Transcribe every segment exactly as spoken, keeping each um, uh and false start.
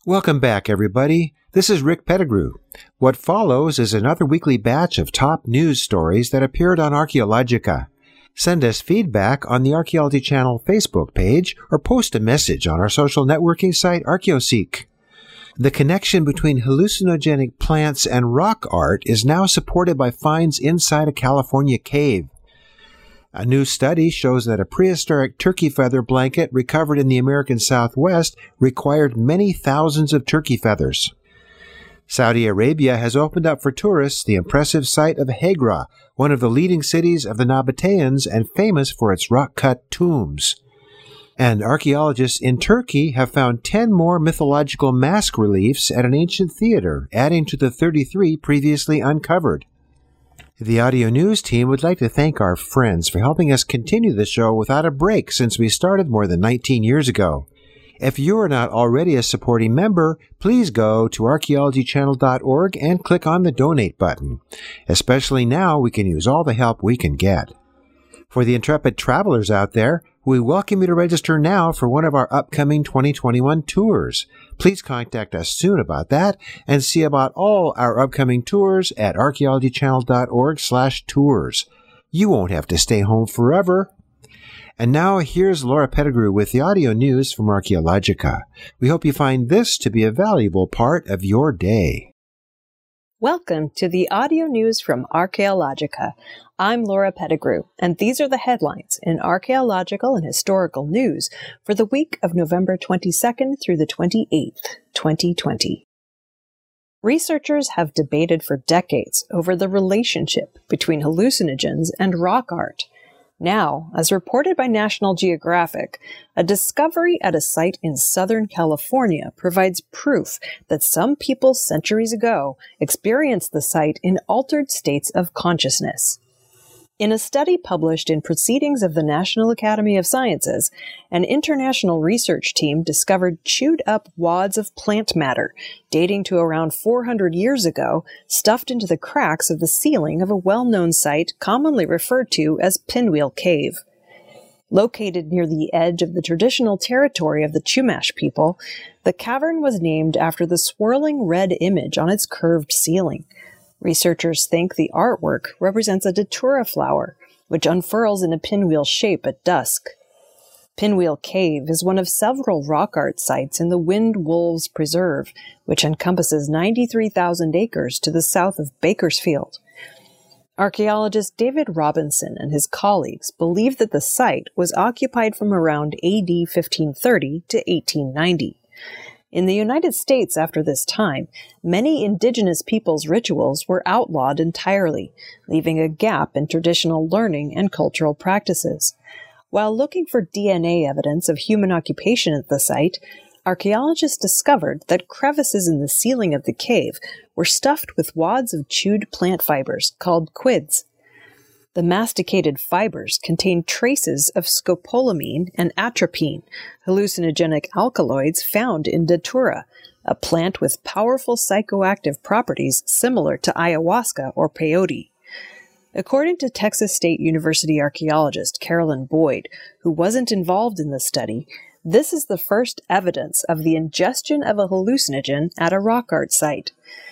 Welcome back, everybody. This is Rick Pettigrew. What follows is another weekly batch of top news stories that appeared on Archaeologica. Send us feedback on the Archaeology Channel Facebook page or post a message on our social networking site, ArchaeoSeek. The connection between hallucinogenic plants and rock art is now supported by finds inside a California cave. A new study shows that a prehistoric turkey feather blanket recovered in the American Southwest required many thousands of turkey feathers. Saudi Arabia has opened up for tourists the impressive site of Hegra, one of the leading cities of the Nabateans and famous for its rock-cut tombs. And archaeologists in Turkey have found ten more mythological mask reliefs at an ancient theater, adding to the thirty-three previously uncovered. The audio news team would like to thank our friends for helping us continue the show without a break since we started more than nineteen years ago. If you are not already a supporting member, please go to archaeology channel dot org and click on the donate button. Especially now, we can use all the help we can get. For the intrepid travelers out there, we welcome you to register now for one of our upcoming twenty twenty-one tours. Please contact us soon about that and see about all our upcoming tours at archaeology channel dot org slash tours. You won't have to stay home forever. And now here's Laura Pettigrew with the audio news from Archaeologica. We hope you find this to be a valuable part of your day. Welcome to the audio news from Archaeologica. I'm Laura Pettigrew, and these are the headlines in archaeological and historical news for the week of November twenty-second through the twenty-eighth, twenty twenty. Researchers have debated for decades over the relationship between hallucinogens and rock art. Now, as reported by National Geographic, a discovery at a site in Southern California provides proof that some people centuries ago experienced the site in altered states of consciousness. In a study published in Proceedings of the National Academy of Sciences, an international research team discovered chewed-up wads of plant matter dating to around four hundred years ago, stuffed into the cracks of the ceiling of a well-known site commonly referred to as Pinwheel Cave. Located near the edge of the traditional territory of the Chumash people, the cavern was named after the swirling red image on its curved ceiling. Researchers think the artwork represents a datura flower, which unfurls in a pinwheel shape at dusk. Pinwheel Cave is one of several rock art sites in the Wind Wolves Preserve, which encompasses ninety-three thousand acres to the south of Bakersfield. Archaeologist David Robinson and his colleagues believe that the site was occupied from around A D fifteen thirty to eighteen ninety. In the United States after this time, many indigenous peoples' rituals were outlawed entirely, leaving a gap in traditional learning and cultural practices. While looking for D N A evidence of human occupation at the site, archaeologists discovered that crevices in the ceiling of the cave were stuffed with wads of chewed plant fibers called quids. The masticated fibers contain traces of scopolamine and atropine, hallucinogenic alkaloids found in datura, a plant with powerful psychoactive properties similar to ayahuasca or peyote. According to Texas State University archaeologist Carolyn Boyd, who wasn't involved in the study, this is the first evidence of the ingestion of a hallucinogen at a rock art site.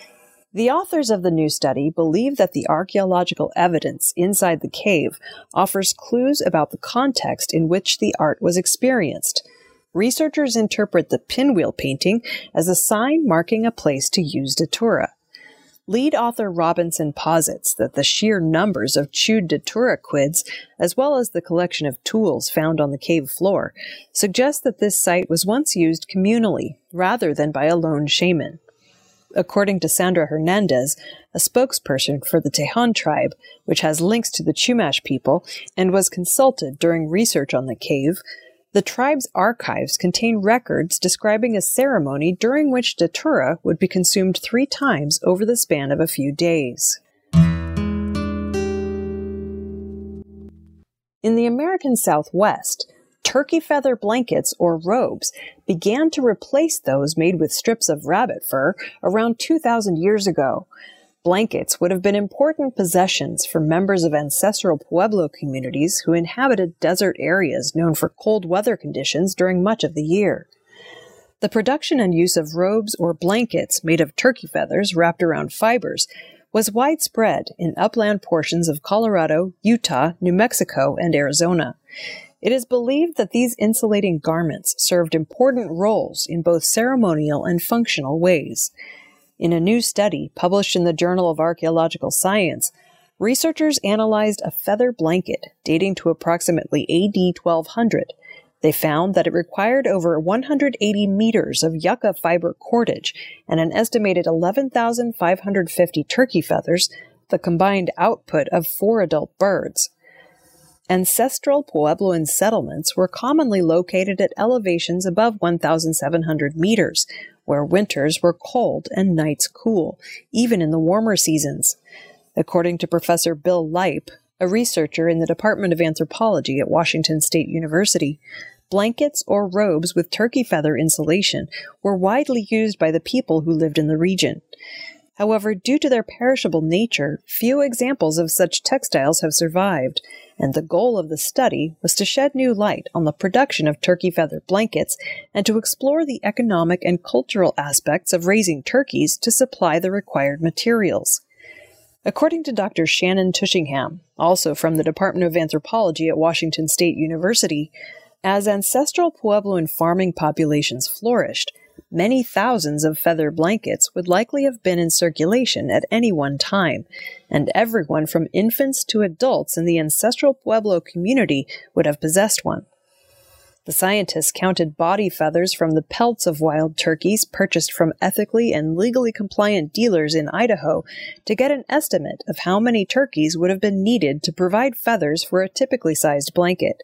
The authors of the new study believe that the archaeological evidence inside the cave offers clues about the context in which the art was experienced. Researchers interpret the pinwheel painting as a sign marking a place to use datura. Lead author Robinson posits that the sheer numbers of chewed datura quids, as well as the collection of tools found on the cave floor, suggest that this site was once used communally, rather than by a lone shaman. According to Sandra Hernandez, a spokesperson for the Tejon tribe, which has links to the Chumash people and was consulted during research on the cave, the tribe's archives contain records describing a ceremony during which datura would be consumed three times over the span of a few days. In the American Southwest, turkey feather blankets or robes began to replace those made with strips of rabbit fur around two thousand years ago. Blankets would have been important possessions for members of ancestral Pueblo communities who inhabited desert areas known for cold weather conditions during much of the year. The production and use of robes or blankets made of turkey feathers wrapped around fibers was widespread in upland portions of Colorado, Utah, New Mexico, and Arizona. It is believed that these insulating garments served important roles in both ceremonial and functional ways. In a new study published in the Journal of Archaeological Science, researchers analyzed a feather blanket dating to approximately A D twelve hundred. They found that it required over one hundred eighty meters of yucca fiber cordage and an estimated eleven thousand five hundred fifty turkey feathers, the combined output of four adult birds. Ancestral Puebloan settlements were commonly located at elevations above one thousand seven hundred meters, where winters were cold and nights cool, even in the warmer seasons. According to Professor Bill Leip, a researcher in the Department of Anthropology at Washington State University, blankets or robes with turkey feather insulation were widely used by the people who lived in the region. However, due to their perishable nature, few examples of such textiles have survived, and the goal of the study was to shed new light on the production of turkey feather blankets and to explore the economic and cultural aspects of raising turkeys to supply the required materials. According to Doctor Shannon Tushingham, also from the Department of Anthropology at Washington State University, as ancestral Puebloan farming populations flourished, many thousands of feather blankets would likely have been in circulation at any one time, and everyone from infants to adults in the ancestral Pueblo community would have possessed one. The scientists counted body feathers from the pelts of wild turkeys purchased from ethically and legally compliant dealers in Idaho to get an estimate of how many turkeys would have been needed to provide feathers for a typically sized blanket.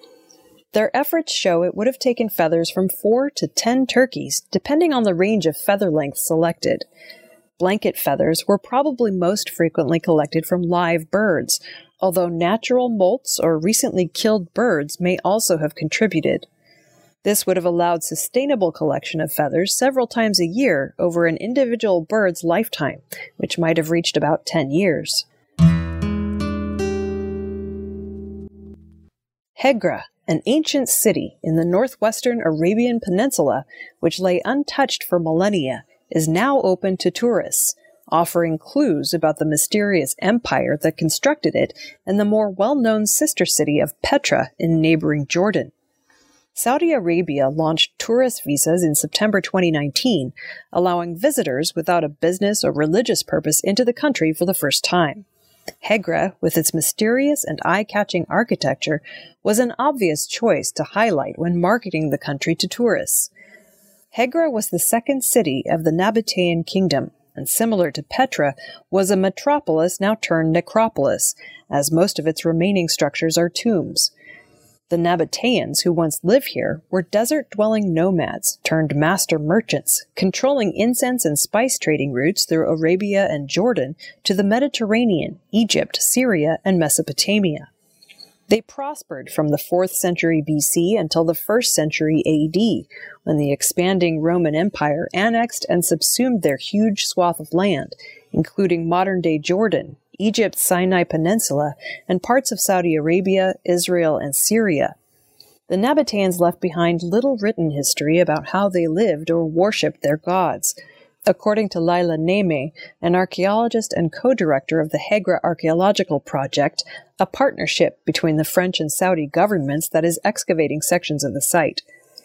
Their efforts show it would have taken feathers from four to ten turkeys, depending on the range of feather length selected. Blanket feathers were probably most frequently collected from live birds, although natural molts or recently killed birds may also have contributed. This would have allowed sustainable collection of feathers several times a year over an individual bird's lifetime, which might have reached about ten years. Hegra, an ancient city in the northwestern Arabian Peninsula, which lay untouched for millennia, is now open to tourists, offering clues about the mysterious empire that constructed it and the more well-known sister city of Petra in neighboring Jordan. Saudi Arabia launched tourist visas in September twenty nineteen, allowing visitors without a business or religious purpose into the country for the first time. Hegra, with its mysterious and eye-catching architecture, was an obvious choice to highlight when marketing the country to tourists. Hegra was the second city of the Nabatean kingdom, and similar to Petra, was a metropolis now turned necropolis, as most of its remaining structures are tombs. The Nabateans who once lived here were desert-dwelling nomads turned master merchants, controlling incense and spice trading routes through Arabia and Jordan to the Mediterranean, Egypt, Syria, and Mesopotamia. They prospered from the fourth century B C until the first century A D, when the expanding Roman Empire annexed and subsumed their huge swath of land, including modern-day Jordan, Egypt's Sinai Peninsula, and parts of Saudi Arabia, Israel, and Syria. The Nabateans left behind little written history about how they lived or worshipped their gods. According to Laila Neme, an archaeologist and co-director of the Hegra Archaeological Project, a partnership between the French and Saudi governments that is excavating sections of the site.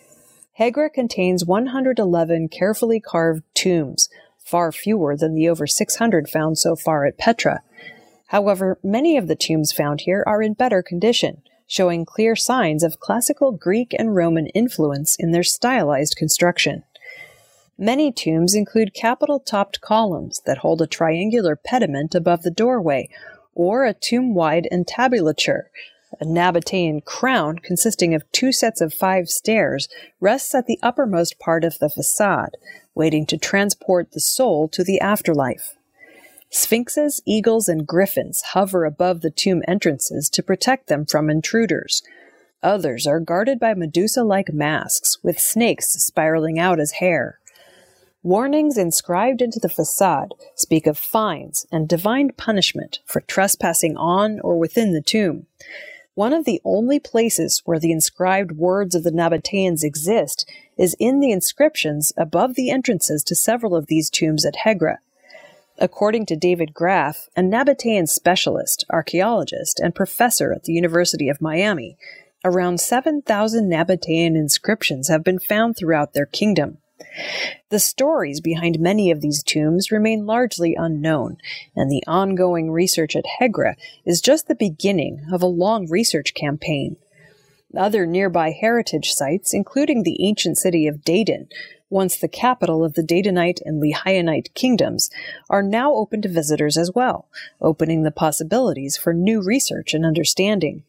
Hegra contains one hundred eleven carefully carved tombs, far fewer than the over six hundred found so far at Petra. However, many of the tombs found here are in better condition, showing clear signs of classical Greek and Roman influence in their stylized construction. Many tombs include capital-topped columns that hold a triangular pediment above the doorway, or a tomb-wide entablature. A Nabatean crown consisting of two sets of five stairs rests at the uppermost part of the facade, waiting to transport the soul to the afterlife. Sphinxes, eagles, and griffins hover above the tomb entrances to protect them from intruders. Others are guarded by Medusa-like masks, with snakes spiraling out as hair. Warnings inscribed into the facade speak of fines and divine punishment for trespassing on or within the tomb. One of the only places where the inscribed words of the Nabateans exist is in the inscriptions above the entrances to several of these tombs at Hegra. According to David Graff, a Nabatean specialist, archaeologist, and professor at the University of Miami, around seven thousand Nabatean inscriptions have been found throughout their kingdom. The stories behind many of these tombs remain largely unknown, and the ongoing research at Hegra is just the beginning of a long research campaign. Other nearby heritage sites, including the ancient city of Dedan, once the capital of the Dedanite and Lehionite kingdoms, are now open to visitors as well, opening the possibilities for new research and understanding.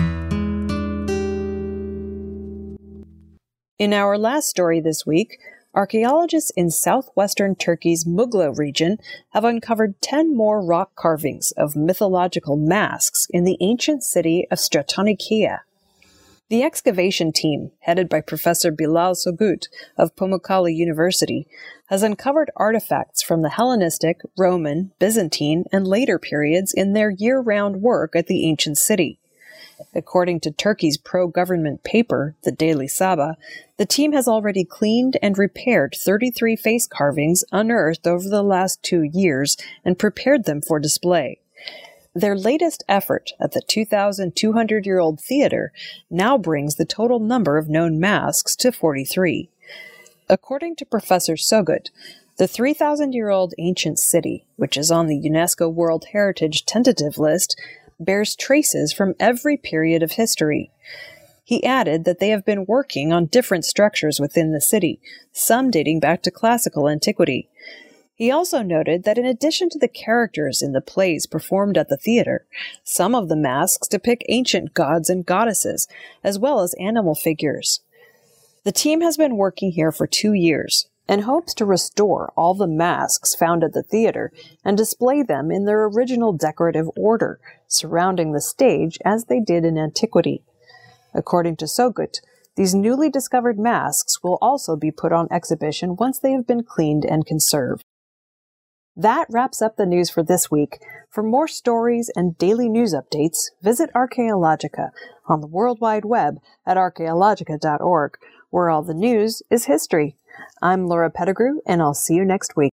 In our last story this week, archaeologists in southwestern Turkey's Mugla region have uncovered ten more rock carvings of mythological masks in the ancient city of Stratonikia. The excavation team, headed by Professor Bilal Sogut of Pamukkale University, has uncovered artifacts from the Hellenistic, Roman, Byzantine, and later periods in their year-round work at the ancient city. According to Turkey's pro-government paper, the Daily Sabah, the team has already cleaned and repaired thirty-three face carvings unearthed over the last two years and prepared them for display. Their latest effort at the two thousand two hundred year old theater now brings the total number of known masks to forty-three. According to Professor Sogut, the three thousand year old ancient city, which is on the UNESCO World Heritage tentative list, bears traces from every period of history. He added that they have been working on different structures within the city, some dating back to classical antiquity. He also noted that in addition to the characters in the plays performed at the theater, some of the masks depict ancient gods and goddesses, as well as animal figures. The team has been working here for two years and hopes to restore all the masks found at the theater and display them in their original decorative order, surrounding the stage as they did in antiquity. According to Sogut, these newly discovered masks will also be put on exhibition once they have been cleaned and conserved. That wraps up the news for this week. For more stories and daily news updates, visit Archaeologica on the World Wide Web at archaeologica dot org, where all the news is history. I'm Laura Pettigrew, and I'll see you next week.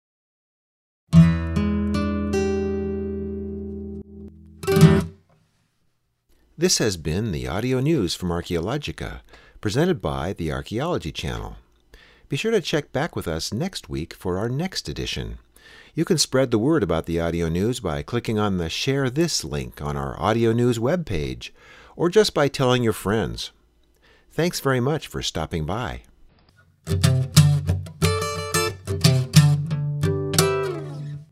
This has been the audio news from Archaeologica, presented by the Archaeology Channel. Be sure to check back with us next week for our next edition. You can spread the word about the audio news by clicking on the Share This link on our audio news webpage, or just by telling your friends. Thanks very much for stopping by.